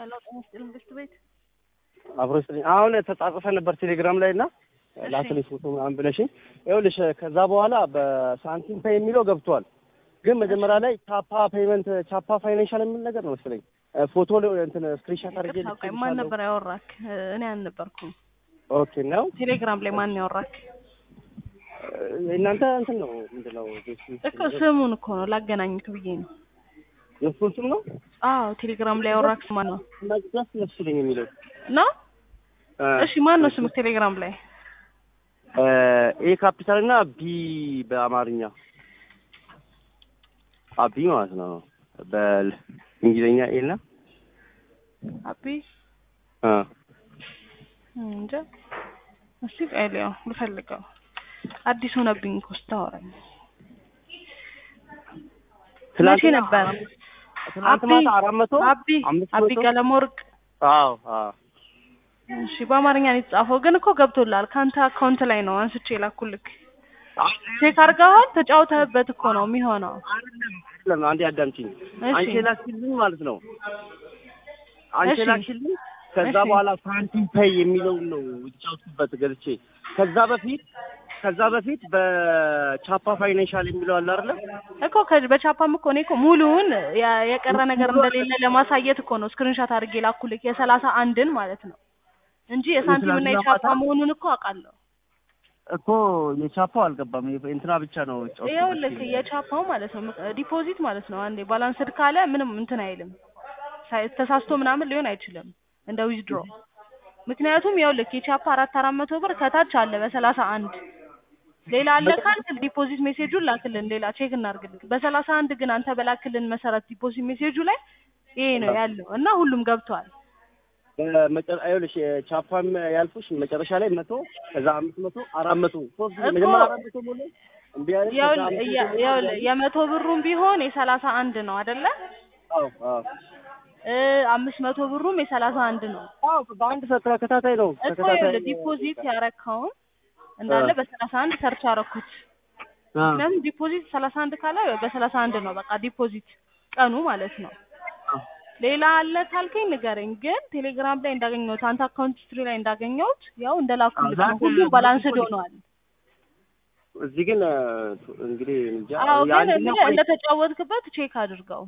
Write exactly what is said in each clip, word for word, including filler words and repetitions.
ሄሎ ጤና መንግስት ቤት አብሮስልኝ አሁን ተጻጽፈን ነበር ቴሌግራም ላይና ላክልሽ ፎቶ ምናምን ብለሽኝ ይኸውልሽ ከዛ በኋላ በሳንቲም ፔይ የሚለው ገብቷል ግን መጀመሪያ ላይ ቻፓ ፔመንት ቻፓ ፋይናንሻል የሚል ነገር ነው መሰለኝ ፎቶ እንትን ስክሪንሾት አድርጌ ልክ ማን ነበር ያወራክ እኔ አልነበርኩም ኦኬ ነው ቴሌግራም ላይ ማን ያወራክ እናንተ እንትን ነው ምንድነው እኮ ስሙን እኮ ነው ላገናኝክ ብዬ ነው የሱን ነው አዎ ቴሌግራም ላይ ያወራክ ማን ነው መግዛት መስለኝ የሚለው ነው እሺ ማን ነው ስሙ ቴሌግራም ላይ ኤ ካፒታል እና ቢ በአማርኛ አቢ ማለት ነው በእንግሊዘኛ ኤ እና አቢ አ እንጃ እሺ አይለው ልፈልገው አዲስ ሆነብኝ እኮ ስታወራኝ ስለዚህ ነበር ትናንት ማታ አራት መቶ አቢ አቢ ቀለሞርቅ አዎ አዎ እሺ በአማርኛ ነው የተጻፈው ግን እኮ ገብቶላል ካንተ አካውንት ላይ ነው አንስቼ ላኩልክ ቼክ አድርገዋል ተጫውተህበት እኮ ነው የሚሆነው አይደለም አንዴ አዳምጪኝ አንቺ ላክልኝ ማለት ነው አንቺ ላክልኝ ከዛ በኋላ ሳንቲም ፔይ የሚለው ነው የተጫውተበት ገልጬ ከዛ በፊት ከዛ በፊት በቻፓ ፋይናንሻል የሚለው አለ አይደል እኮ በቻፓም እኮ ነው እኮ ሙሉውን የቀረ ነገር እንደሌለ ለማሳየት እኮ ነው ስክሪንሾት አድርጌ ላኩልክ የሰላሳ አንድን ማለት ነው እንጂ የሳንቲም እና የቻፓ መሆኑን እኮ አውቃለሁ እኮ የቻፓው አልገባም እንትና ብቻ ነው ጫው ይኸውልህ የቻፓው ማለት ነው ዲፖዚት ማለት ነው አንዴ ባላንስድ ካለ ምንም እንትን አይልም ተሳስቶ ምናምን ሊሆን አይችልም እንደ ዊዝድሮ ምክንያቱም ይኸውልህ የቻፓ አራት አራት መቶ ብር ከታች አለ በሰላሳ አንድ ሌላ አለ ካልክ ዲፖዚት ሜሴጁን ላክልን ሌላ ቼክ እናርግልክ በሰላሳ አንድ ግን አንተ በላክልን መሰረት ዲፖዚት ሜሴጁ ላይ ይሄ ነው ያለው እና ሁሉም ገብቷል በመጨረሻ ይኸውልሽ ቻፓም ያልኩሽ መጨረሻ ላይ መቶ ከዛ አምስት መቶ አራት መቶ ሶስት መጀመሪያ አራት መቶ ሞላ እንዴ ያው የመቶ ብሩም ቢሆን የሰላሳ አንድ ነው አይደለ አዎ አዎ እ አምስት መቶ ብሩም የሰላሳ አንድ ነው አዎ በአንድ ተከታታይ ነው ተከታታይ ዲፖዚት ያረካው እንዳለ በሰላሳ አንድ ሰርች አረኩት ለምን ዲፖዚት ሰላሳ አንድ ካለ በሰላሳ አንድ ነው በቃ ዲፖዚት ቀኑ ማለት ነው ሌላ አለ ካልከኝ ንገረኝ ግን ቴሌግራም ላይ እንዳገኘሁት አንተ አካውንት ሂስትሪ ላይ እንዳገኘሁት ያው እንደላኩልኝ ሁሉ ባላንስድ ሆኗል እዚህ ግን እንግዲህ እንጃ ያንኛው እንደተጫወትክበት ቼክ አድርገው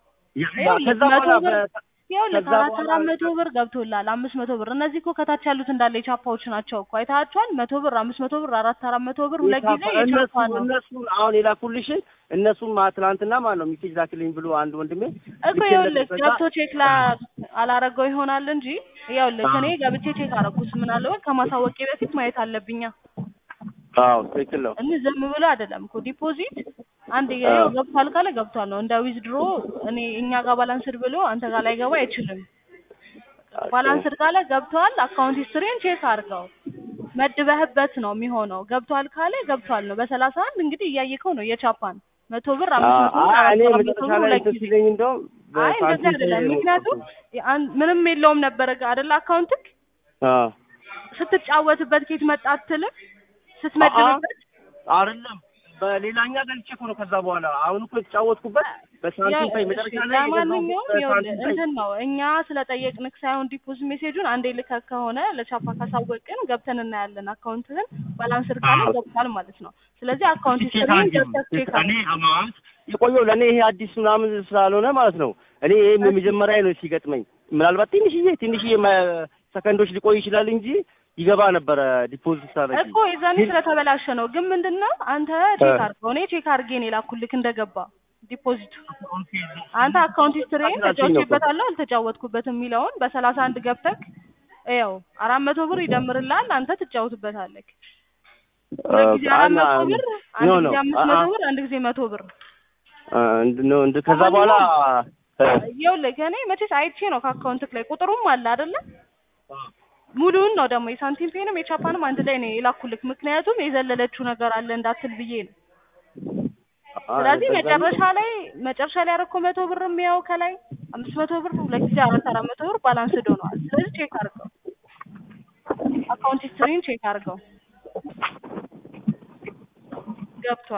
ከዛ በኋላ ያው ለካራት አራት መቶ ብር ገብቶላል አምስት መቶ ብር እነዚህ እኮ ከታች ያሉት እንዳለ የቻፓዎች ናቸው እኮ አይታችኋል መቶ ብር አምስት መቶ ብር አራት አራት መቶ ብር ሁለት ጊዜ የቻፓ ነው እነሱ አሁን የላኩልሽ እነሱም ትናንትና ማለት ነው ሚሴጅ ላክልኝ ብሎ አንድ ወንድሜ እኮ ይኸውልህ ገብቶ ቼክ ላ አላረገው ይሆናል እንጂ ይኸውልህ እኔ ገብቼ ቼክ አረኩት ምን አለው ከማሳወቄ በፊት ማየት አለብኛ አዎ ትክክል ነው እኔ ዝም ብሎ አይደለም እኮ ዲፖዚት አንድ ያው ገብቷል ካለ ገብቷል ነው እንደ ዊዝድሮ እኔ እኛ ጋር ባላንስድ ብሎ አንተ ጋር ላይ ገባ አይችልም ባላንስድ ካለ ገብቷል አካውንት ሂስትሪን ቼክ አድርገው መድበህበት ነው የሚሆነው ገብቷል ካለ ገብቷል ነው በሰላሳ አንድ እንግዲህ እያየከው ነው የቻፓን መቶ ብር አምስት መቶ ብር እኔ መጨረሻ ላይ ትስለኝ እንደው በሳንቲም ምክንያቱም ምንም የለውም ነበር አይደል አካውንትክ አዎ ስትጫወትበት ከየት መጣ አትልም ስትመድብበት አይደለም በሌላኛ ገልጬ እኮ ነው ከዛ በኋላ አሁን እኮ የተጫወትኩበት በሳንቲም ፔይ መጨረሻ ላይ ለማንኛውም እንትን ነው እኛ ስለጠየቅንክ ሳይሆን ዲፖዚት ሜሴጁን አንዴ ልከህ ከሆነ ለቻፓ ካሳወቅን ገብተን እናያለን አካውንትህን ባላንስድ ካለ ገብቷል ማለት ነው ስለዚህ አካውንት ሂስትሪን ገብተህ ቼክ እኔ አማውንት የቆየው ለኔ ይሄ አዲስ ምናምን ስላልሆነ ማለት ነው እኔ ይሄ የመጀመሪያ ነው ሲገጥመኝ ምናልባት ትንሽዬ ትንሽዬ ሰከንዶች ሊቆይ ይችላል እንጂ ይገባ ነበር ዲፖዚት ታረቂ እኮ የዛኔ ስለተበላሸ ነው ግን ምንድነው አንተ ቼክ አድርገው እኔ ቼክ አድርጌ ነው ላኩልክ እንደገባ ዲፖዚት አንተ አካውንት ሂስትሪን ተጫውቼበታለሁ አልተጫወትኩበትም የሚለውን በሰላሳ አንድ ገብተክ ያው አራት መቶ ብር ይደምርልሃል አንተ ትጫወትበታለህ ለጊዜ አራት መቶ ብር አንድ ጊዜ አምስት መቶ ብር አንድ ጊዜ መቶ ብር ነው እንደ ከዛ በኋላ ይኸውልህ እኔ መቼስ አይቼ ነው ከአካውንትክ ላይ ቁጥሩም አለ አይደለ ሙሉውን ነው ደግሞ የሳንቲም ፔንም የቻፓንም አንድ ላይ ነው የላኩልክ ምክንያቱም የዘለለችው ነገር አለ እንዳትል ብዬ ነው ስለዚህ መጨረሻ ላይ መጨረሻ ላይ ያረከው መቶ ብርም ያው ከላይ አምስት መቶ ብር ሁለት ጊዜ አራት አራት መቶ ብር ባላንስድ ሆኗል ስለዚህ ቼክ አድርገው አካውንት ሂስትሪን ቼክ አድርገው ገብቷል